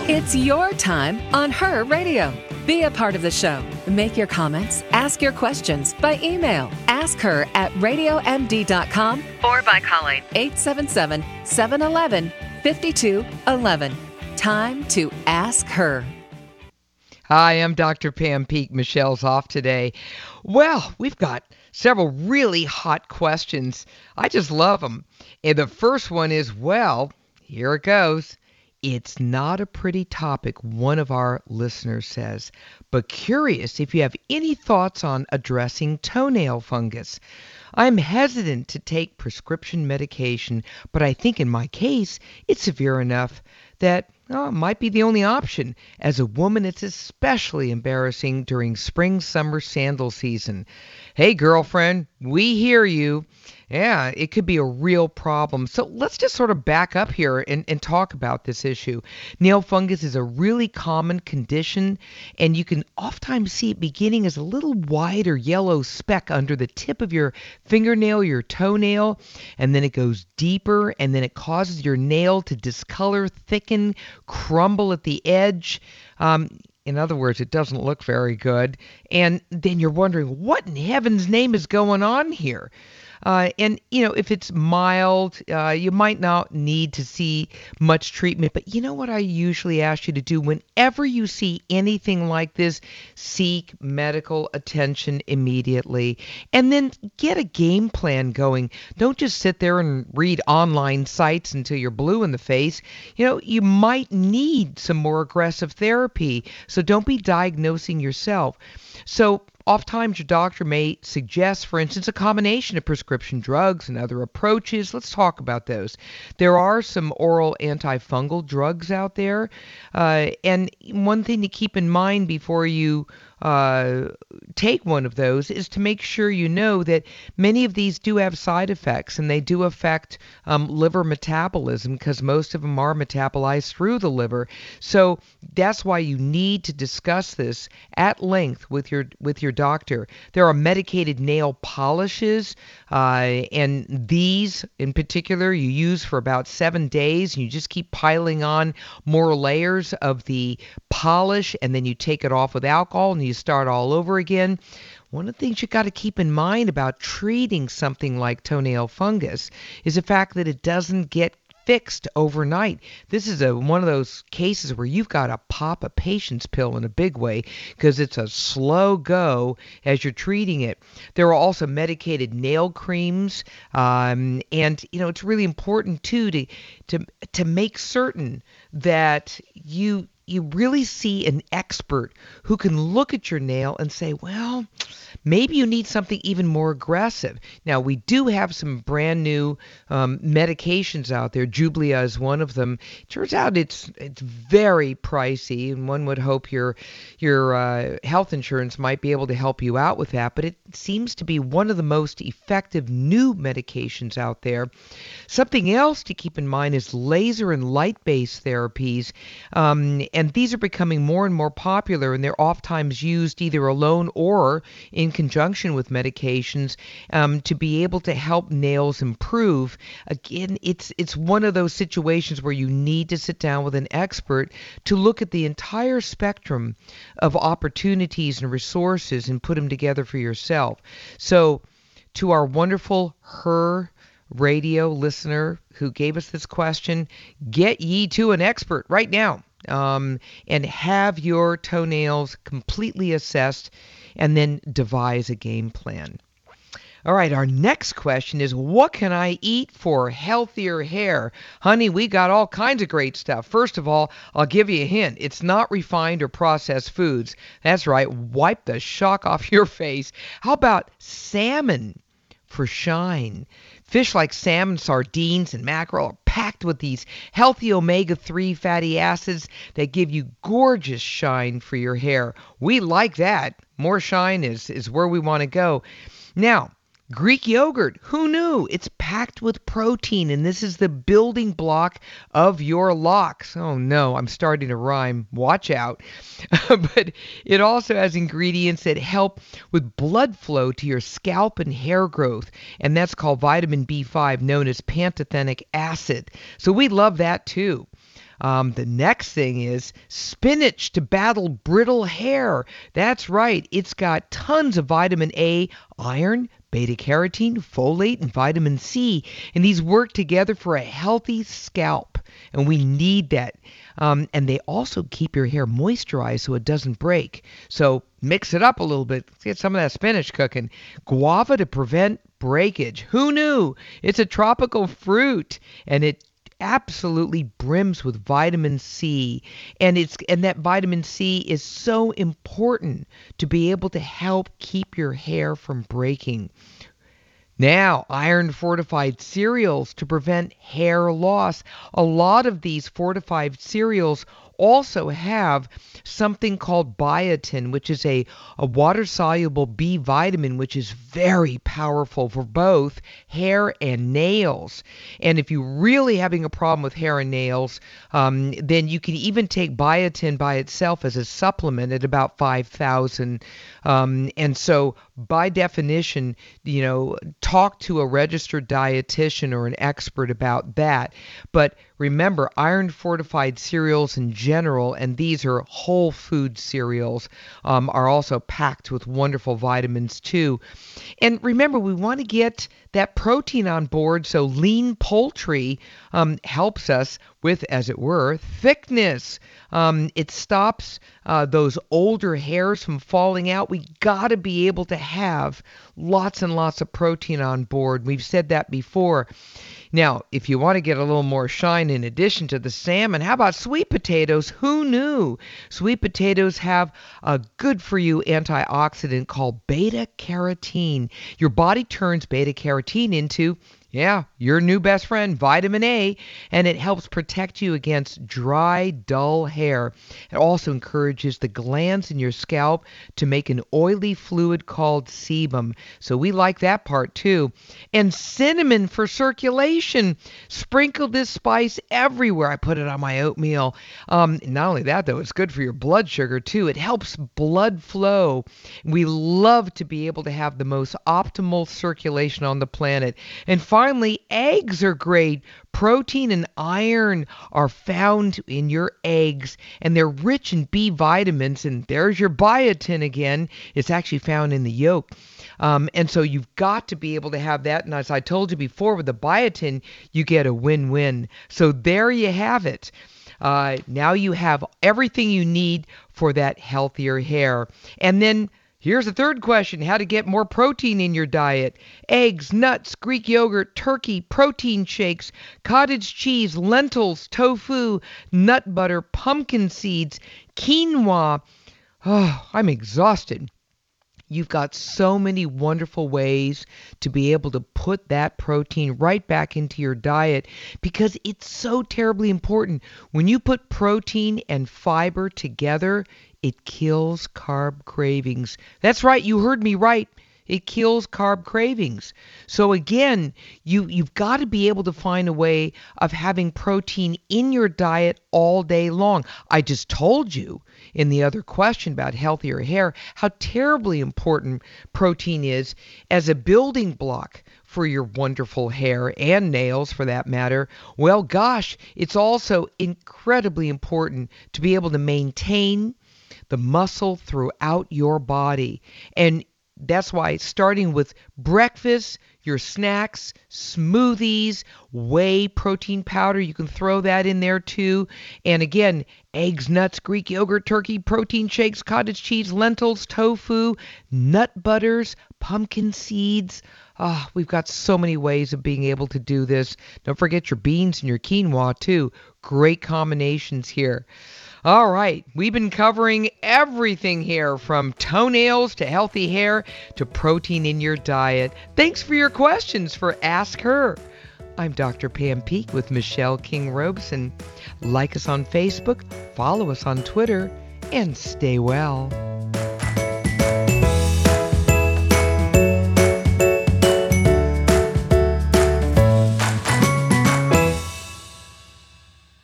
It's your time on Her Radio. Be a part of the show. Make your comments, ask your questions by email. Ask her at radiomd.com or by calling 877-711-5211. Time to ask her. Hi, I'm Dr. Pam Peek. Michelle's off today. Well, we've got several really hot questions. I just love them. And the first one is, well, here it goes. It's not a pretty topic, one of our listeners says, but curious if you have any thoughts on addressing toenail fungus. I'm hesitant to take prescription medication, but I think in my case, it's severe enough that it might be the only option. As a woman, it's especially embarrassing during spring-summer sandal season. Hey, girlfriend, we hear you. Yeah, it could be a real problem. So let's just sort of back up here and talk about this issue. Nail fungus is a really common condition, and you can oftentimes see it beginning as a little white or yellow speck under the tip of your fingernail, your toenail, and then it goes deeper, and then it causes your nail to discolor, thicken, crumble at the edge. In other words, it doesn't look very good. And then you're wondering, what in heaven's name is going on here? And, if it's mild, you might not need to see much treatment. But you know what I usually ask you to do? Whenever you see anything like this, seek medical attention immediately. And then get a game plan going. Don't just sit there and read online sites until you're blue in the face. You might need some more aggressive therapy. So don't be diagnosing yourself. So oftentimes your doctor may suggest, for instance, a combination of prescription drugs and other approaches. Let's talk about those. There are some oral antifungal drugs out there. And one thing to keep in mind before you take one of those is to make sure you know that many of these do have side effects, and they do affect liver metabolism because most of them are metabolized through the liver. So that's why you need to discuss this at length with your doctor. There are medicated nail polishes, and these in particular you use for about 7 days, and you just keep piling on more layers of the polish, and then you take it off with alcohol and you start all over again. One of the things you got to keep in mind about treating something like toenail fungus is the fact that it doesn't get fixed overnight. This is one of those cases where you've got to pop a patience pill in a big way because it's a slow go as you're treating it. There are also medicated nail creams, and it's really important too to make certain that you really see an expert who can look at your nail and say, well, maybe you need something even more aggressive. Now, we do have some brand new medications out there. Jublia is one of them. It turns out it's very pricey, and one would hope your health insurance might be able to help you out with that. But it seems to be one of the most effective new medications out there. Something else to keep in mind is laser and light-based therapies. And these are becoming more and more popular, and they're oftentimes used either alone or in conjunction with medications to be able to help nails improve. Again, it's one of those situations where you need to sit down with an expert to look at the entire spectrum of opportunities and resources and put them together for yourself. So to our wonderful Her Radio listener who gave us this question, get ye to an expert right now. And have your toenails completely assessed and then devise a game plan. All right, our next question is, what can I eat for healthier hair? Honey, we got all kinds of great stuff. First of all, I'll give you a hint. It's not refined or processed foods. That's right, wipe the shock off your face. How about salmon for shine? Fish like salmon, sardines, and mackerel are packed with these healthy omega-3 fatty acids that give you gorgeous shine for your hair. We like that. More shine is where we want to go. Now, Greek yogurt, who knew? It's packed with protein, and this is the building block of your locks. Oh no, I'm starting to rhyme. Watch out. But it also has ingredients that help with blood flow to your scalp and hair growth, and that's called vitamin B5, known as pantothenic acid. So we love that too. The next thing is spinach to battle brittle hair. That's right. It's got tons of vitamin A, iron, beta-carotene, folate, and vitamin C. And these work together for a healthy scalp. And we need that. And they also keep your hair moisturized so it doesn't break. So mix it up a little bit. Let's get some of that spinach cooking. Guava to prevent breakage. Who knew? It's a tropical fruit, and it absolutely brims with vitamin C, and that vitamin C is so important to be able to help keep your hair from breaking. Now, iron fortified cereals to prevent hair loss. A lot of these fortified cereals also have something called biotin, which is a water-soluble B vitamin, which is very powerful for both hair and nails. And if you're really having a problem with hair and nails, then you can even take biotin by itself as a supplement at about 5,000. And so by definition, talk to a registered dietitian or an expert about that. But remember, iron fortified cereals in general, and these are whole food cereals, are also packed with wonderful vitamins too. And remember, we want to get that protein on board, so lean poultry helps us with, as it were, thickness. It stops those older hairs from falling out. We got to be able to have lots and lots of protein on board. We've said that before. Now, if you want to get a little more shine in addition to the salmon, how about sweet potatoes? Who knew? Sweet potatoes have a good-for-you antioxidant called beta-carotene. Your body turns beta-carotene into your new best friend, vitamin A, and it helps protect you against dry, dull hair. It also encourages the glands in your scalp to make an oily fluid called sebum. So we like that part too. And cinnamon for circulation. Sprinkle this spice everywhere. I put it on my oatmeal. Not only that, though, it's good for your blood sugar too. It helps blood flow. We love to be able to have the most optimal circulation on the planet. And finally, eggs are great. Protein and iron are found in your eggs, and they're rich in B vitamins, and there's your biotin again. It's actually found in the yolk. And so you've got to be able to have that. And as I told you before, with the biotin, you get a win-win. So there you have it. Now you have everything you need for that healthier hair. And then here's the third question: how to get more protein in your diet. Eggs, nuts, Greek yogurt, turkey, protein shakes, cottage cheese, lentils, tofu, nut butter, pumpkin seeds, quinoa. Oh, I'm exhausted. You've got so many wonderful ways to be able to put that protein right back into your diet, because it's so terribly important. When you put protein and fiber together, it kills carb cravings. That's right, you heard me right. It kills carb cravings. So again, you've got to be able to find a way of having protein in your diet all day long. I just told you in the other question about healthier hair how terribly important protein is as a building block for your wonderful hair and nails for that matter. Well, gosh, it's also incredibly important to be able to maintain the muscle throughout your body. And that's why starting with breakfast, your snacks, smoothies, whey protein powder, you can throw that in there too. And again, eggs, nuts, Greek yogurt, turkey, protein shakes, cottage cheese, lentils, tofu, nut butters, pumpkin seeds. We've got so many ways of being able to do this. Don't forget your beans and your quinoa too. Great combinations here. All right, we've been covering everything here, from toenails to healthy hair to protein in your diet. Thanks for your questions for Ask Her. I'm Dr. Pam Peeke with Michelle King Robeson. Like us on Facebook, follow us on Twitter, and stay well.